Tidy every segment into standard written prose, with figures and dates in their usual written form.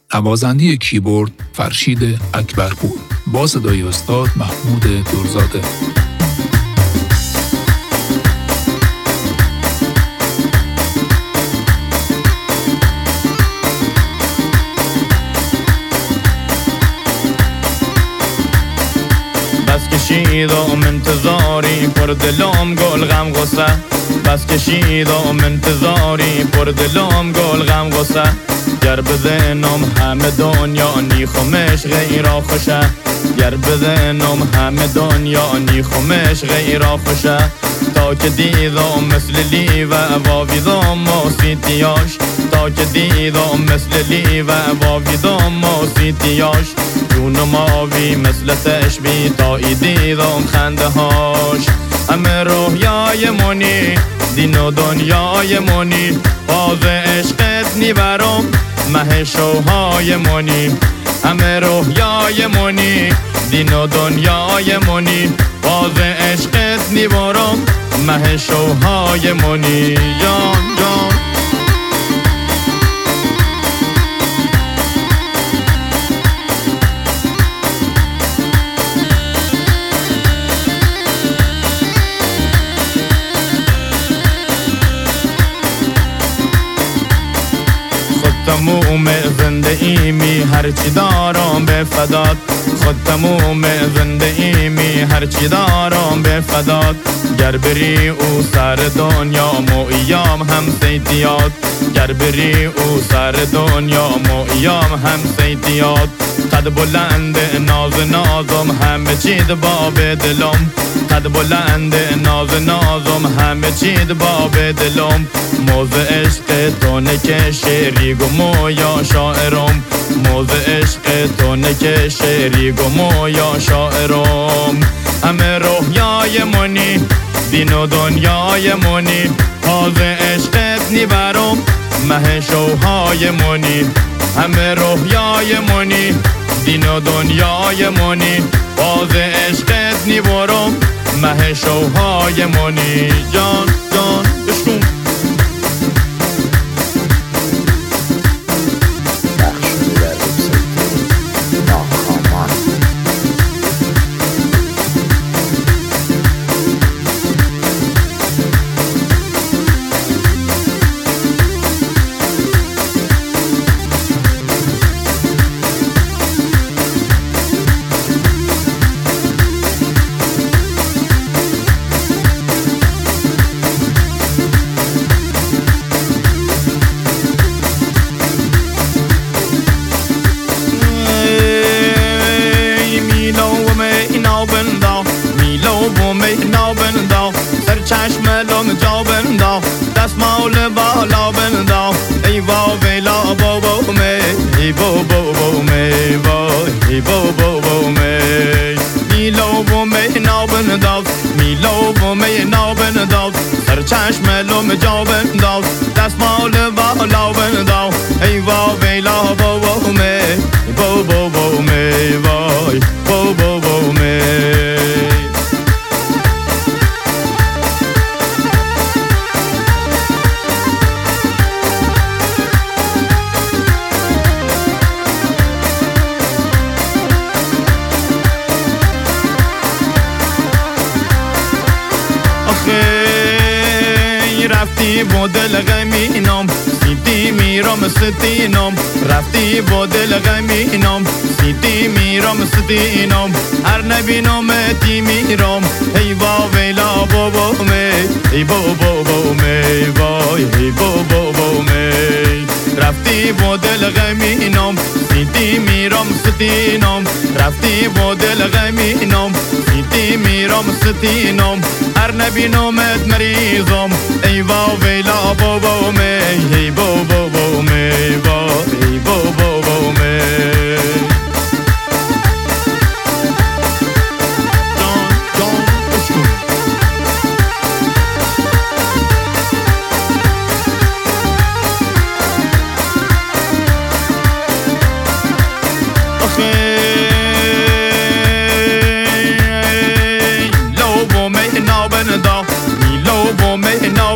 نوازنده کیبورد فرشید اکبرپور با صدای استاد محمود درزاده. بس کشیدم انتظاری پر دلم گل غم غصه، بس کشیدم انتظاری پر دلم گل غم غصه. گر بزنم همه دنیا نیخمش غیر خوشه، گر بزنم همه دنیا نیخمش غیر خوشه. تا که دیدم مثل لیو واویدم موسیقیاش، تا که دیدم مثل لیو واویدم موسیقیاش. جونم آوی مثل تشبیه تا دیدم خنده هاش. همه رویای منی دین و دنیای منی، باز عشقت نیبرم مه شوهای منی. همه رویای منی دین و دنیای منی، باز عشقت نیبرم مه شوهای منی. جان جان تموم زنده ایمی هرچی دارم به فدات، خود تموم زنده ایمی هرچی دارم به فدات. گر بری او سر دنیا مویام هم سیتیات، گر بری او سر دنیا مویام هم سیتیات. قد بلند ناز نازم همه چید باب دلم، قد بلند ناز نازم همه چید باب دلم. موز عشق تو نکشه ریگو مویا شاعرم، موز عشق تو نکشه ریگو مویا شاعرم. همه رویای منی دین و دنیای منی، باز عشقت نیبرم مه شوهای منی. همه رویای منی دین و دنیای منی، باز عشقت نیبرم مه شوهای منی. جان جان عشقم چشم لام جا بنداخ دستمال بالا بنداخ. ای ویلا بابا می، ای بابا می وای، ای بابا می. میلو و می نابنداخ، میلو و می نابنداخ. سر چشم لام جا بنداخ دستمال بالا بنداخ. ای ویلا بابا می، ای بابا می وای، بابا می. رفتی با دل غمینم سیتی میرم ستینم، رفتی با دل غمینم سیتی میرم ستینم. هر نبینم تی میرم ای ویلا بابا می، ای بابا می وای، ای بابا می. رفتی با دل غمینم سیتی میرم ستینم، رفتی با دل غمینم سیتی میرم ستینم. هر نبینمت مریضم ای ویلا بابا می، ای بابا می وای، ای بابا می.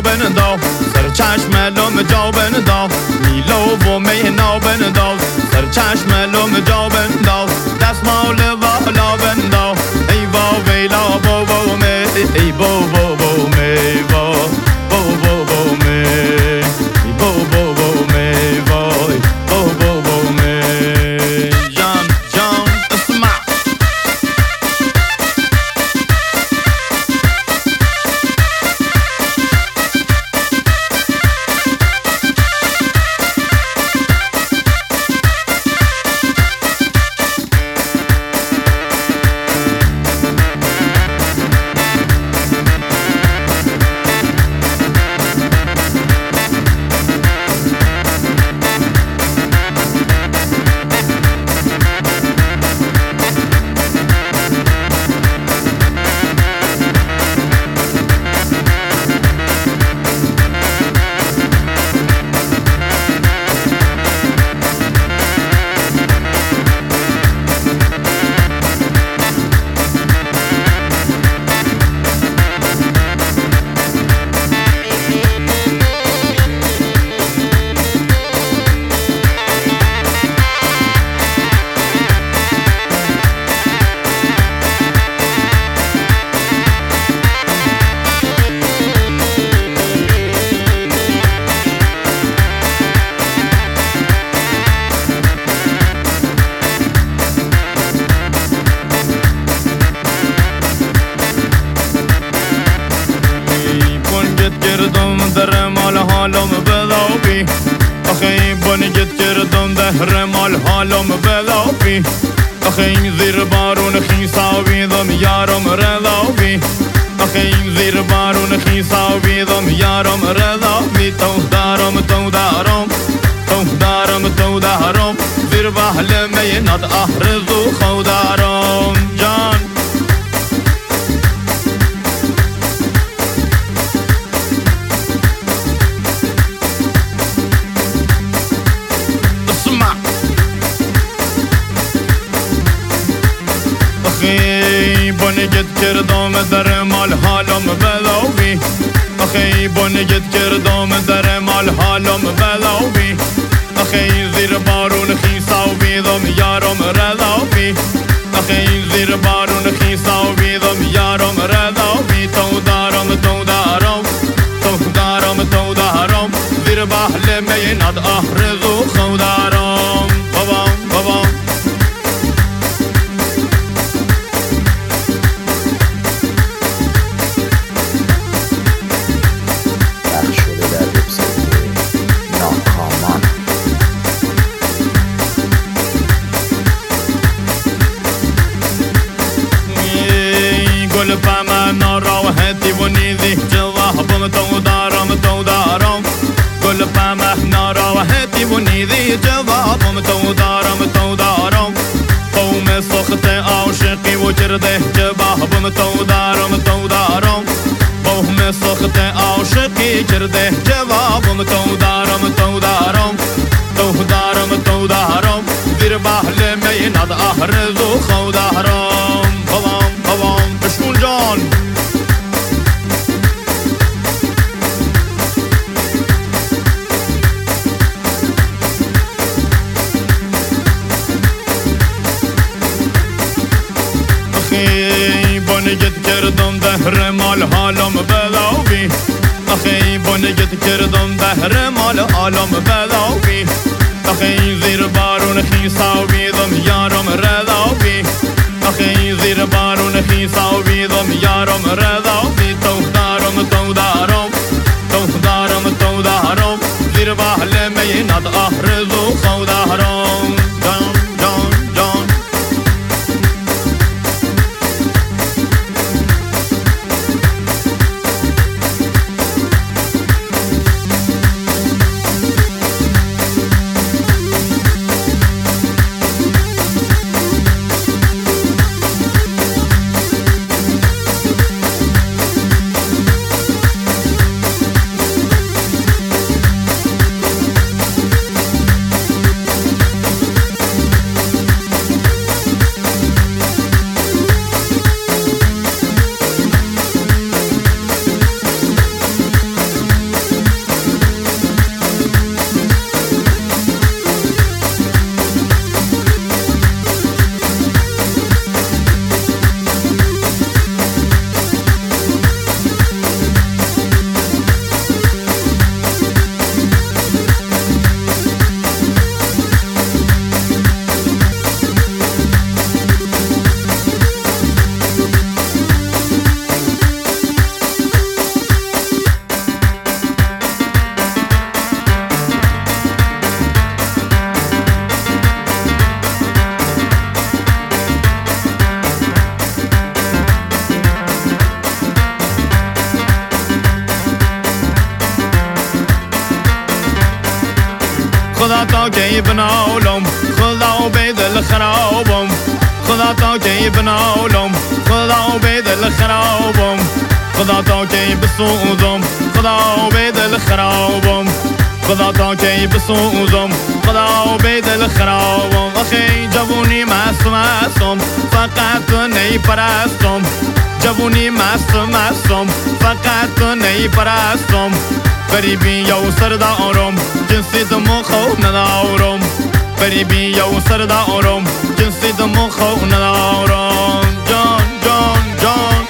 سر چشم لام جا بنداخ، میلو و می نابنداخ. سر چشم لوم جا بنداز دستمال والا بنداز ای با ویلا با با می ای با با با می با با با با می با با با می وای با با با می جان جان اسمع حالم بذابی آخه بنگت کردم دهر مال حالم بذابی آخه این زیر بارون خیساویدم یارم رضابی آخه این زیر بارون خیساویدم یارم رضابی تو دارم تو دارم تو دارم تو دارم زیر بحل مینات احرزو خودارم جان بنگت کردم در مال حالم بلاوی آخه بنگت کردم در مال حالم بلاوی آخه زیر بارون خیساویدم یارم رضاوی آخه زیر بارون خیساویدم یارم رضاوی تو دارم تو دارم تو دارم تو دارم زیر بحل مینات احرزو خودارم بابام بابام گل پم ناراحتی و نیزی جوابم تو دارم تو دارم گل پم ناراحتی و نیزی جوابم تو دارم تو دارم قوم سخت عاشقی و کرده جوابم تو دارم تو دارم قوم سخت عاشقی کرده جوابم تو دارم تو دارم تو دارم تو دارم زیر بحل مینات احرزو خودارم بابام بابام بشکن جان بنگت کردم دهر مال حالم بلاوی آخه بنگت کردم دهر مال حالم بلاوی آخه زیر بارون خیساویدم یارم رضاوی آخه زیر بارون خیساویدم یارم رضاوی تو دارم تو دارم تو دارم تو دارم زیر بحل مینات احرزو خودارم جان جان جان خدا تا که بنالم خدا به دل خرابم خدا تا که بنالم خدا به دل خرابم خدا تا که بسوزم خدا به دل خرابم خدا تا که بسوزم خدا به دل خرابم آخه جوونی مستم فقط نیپرستم جوونی مستم فقط نیپرستم غریبی یو سردارم جنسی دمو خو ندارم غریبی یو سردارم جنسی دمو خو ندارم جان جان جان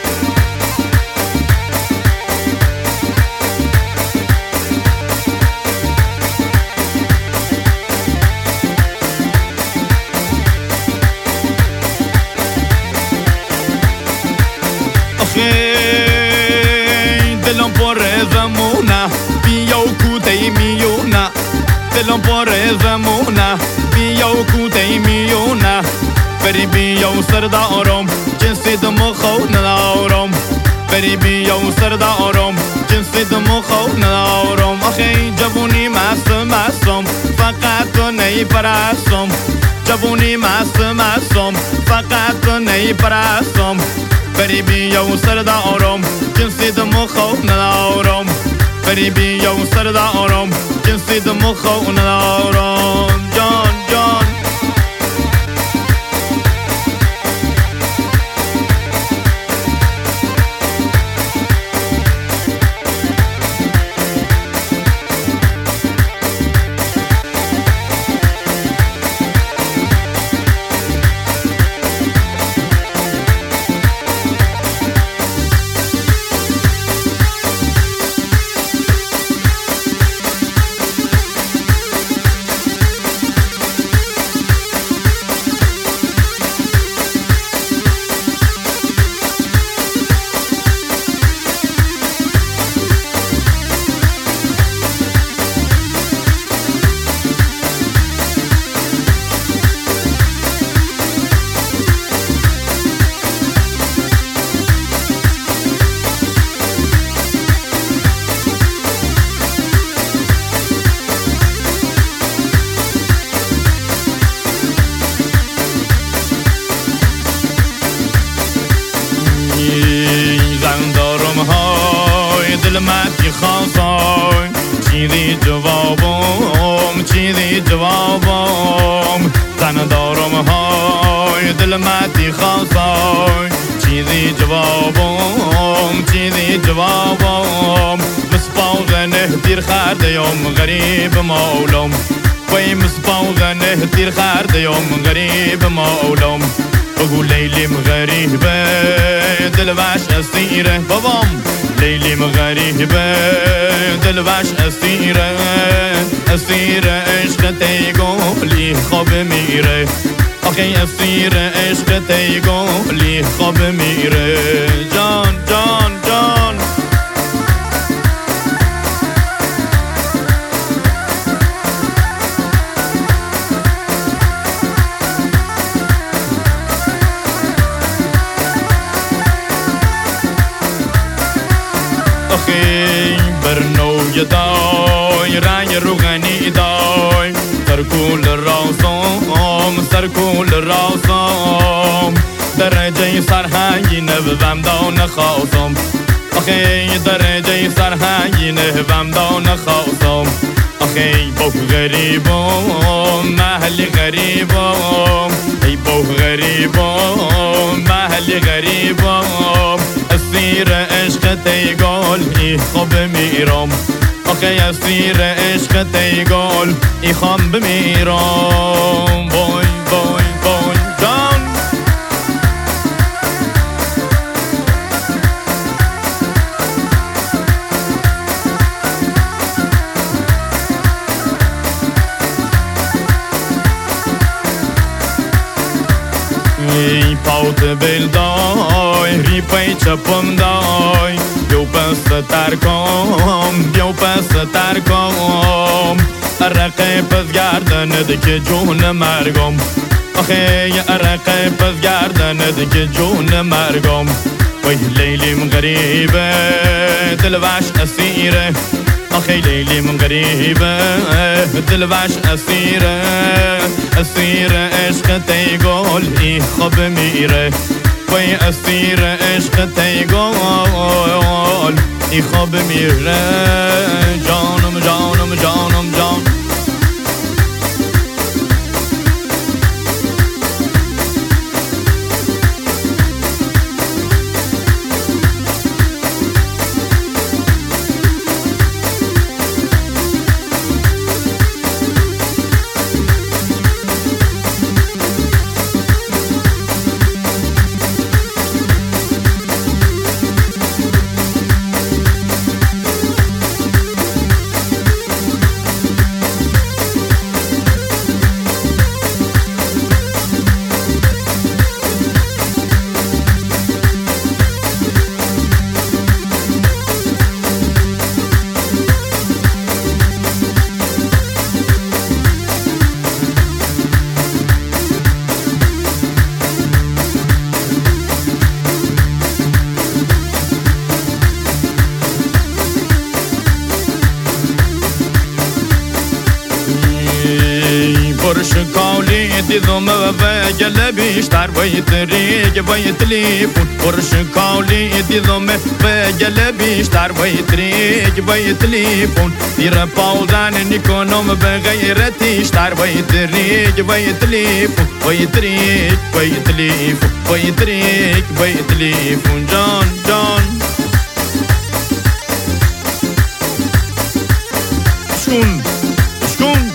دلم پر زمونه بیاو کوته میونه دلم پر زمونه بیاو کوته میونه غریبی یو سردارم جنسی دمو خو ندارم غریبی یو سردارم جنسی دمو خو ندارم آخه جوونی مستم فقط نیپرستم جوونی مستم فقط نیپرستم غریبی یو سردارم جنسی دمو خو ندارم غریبی یو سردارم جنسی دمو خو ندارم جان جان دلمتی خواستای چیزی جوابم چیزی جوابم زن دارم های دلمتی خواستای چیزی جوابم چیزی جوابم مسپاوزنه دیر خردیم غریب مولم وی مسپاوزنه دیر خردیم غریب مولم بگو لیلیم غریبه دلوش اسیره بابام لیلیم غریبه دلوش اسیره اسیره عشق تیگولی خواب میره آخه اسیره عشق تیگولی خواب میره جان جان جان برنو دای رنگ روغنی دای سرکول راسم سرکول راسم درجه سرهنگی نبوم دان خواستم آخه درجه سرهنگی نبوم دان خواستم آخه بو غریبم محل غریبم ای بو غریبم محل غریبم اسیر عشق تیگال ای خواب میرم آخه اسیر عشق تیگال ای خواب بمیرم بای بای بای جان ای پاوت بل دای ری پای چپم دای بیو پس ترکم بیو پس ترکم ارقه پس گردند که جون مرگم آخه ارقه پس گردند که جون مرگم وی لیلیم غریبه دلوش اسیره أخي ليلي من غريبة دلباش أسيرة عشقتي يقول إيه خب ميرة وي أسيرة عشقتي يقول إيه خب ميرة جانم جانم جانم جانم برشكاولي ديضم بقلبي اشتر ويتريق ويتليفون برشكاولي ديضم بقلبي اشتر ويتريق ويتليفون دير باودان نيكونوم بغيرتي اشتر ويتريق ويتليفون ويتريق ويتليفون ويتريق ويتليفون جان جان شكون شكون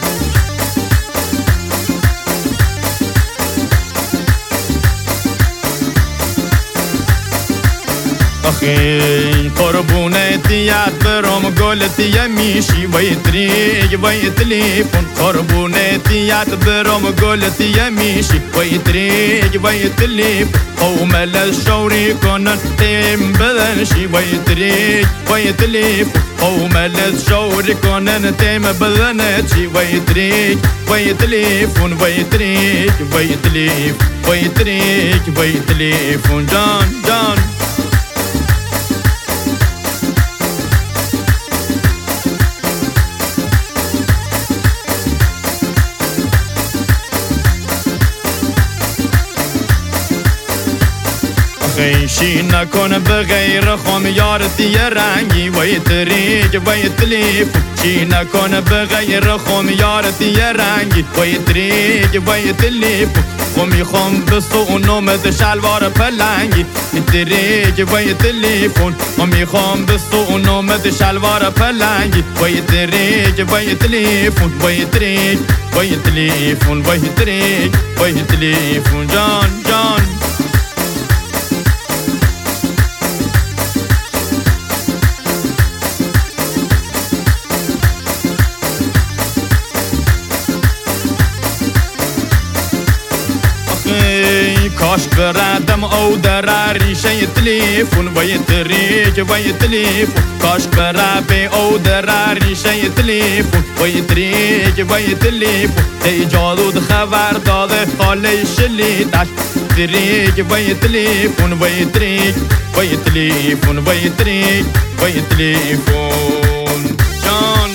أخي قربونتي يعتبرهم قولتي يميشي ويتريق ويتليفون قربونتي يعتبرهم قولتي يميشي ويتريق ويتليفون قوم للشوري كونن تيم بدنشي ويتريق ويتليفون قوم للشوري كونن تيم بدنشي ويتريق ويتليفون ويتريق ويتليفون ويتريق ويتليفون جان جان شي نكون بغير خميارتي رنگي ويتريق ويتليفون شي نكون بغير خميارتي رنگي ويتريق ويتليفون خمي خم بسو نومد شلوار پلنگي يتريق ويتليفون خمي خم بسو نومد شلوار پلنگي ويتريق ويتليفون ويتريق ويتليفون ويتريق ويتليفون جان جان كاش برادم او دراري شي تليفون ويتريق ويتليفون كاش برابي او دراري شي تليفون ويتريق ويتليفون تي جادود خبر داده حالي شليتاش تريق ويتليفون ويتريق ويتليفون ويتريق ويتليفون جان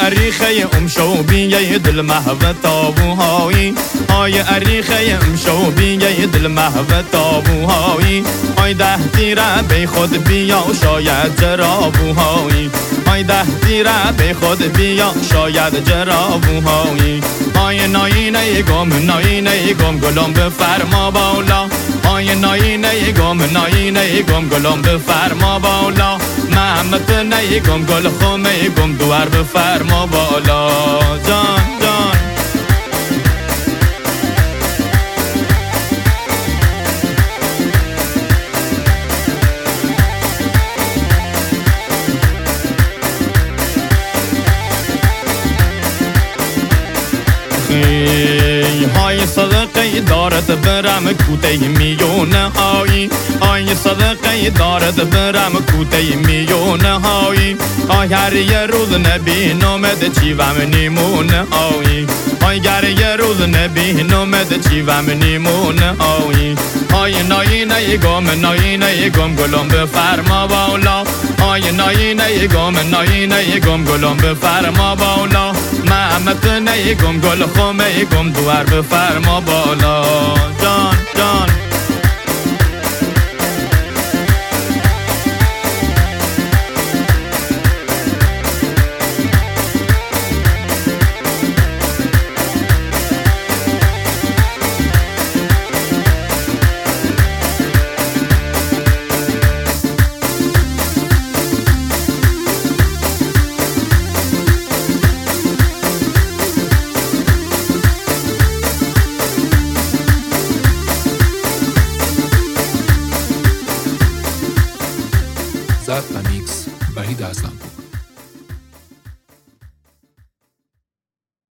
اریخه امشو بیه دل محو تابوهایی آی اریخه امشو بیه دل محو تابوهایی آی ده تیره بی خود بیا شاید جرابوهایی آی ده تیره بی خود بیا شاید جرابوهایی آی ناینه گم گلم بفرما بالا آی ناینه گم گلم بفرما بالا محمد نه گم گل خمه گم دوار بفرما بالا جان جان های صدقه دارد برم کوته میونه هایی های صدقه دارد برم کوته میونه هایی هر یه روز نبی نومد چیوم نیمونه هایی گر یه روز نبی نومد چیوم نیمونه هایی های ناینه گم گلم بفرما بالا های ناینه گم گلم بفرما بالا محمد نه گم گل خمه گم دوار بفرما بالا جان جان زد و میکس وحید حسن‌پور.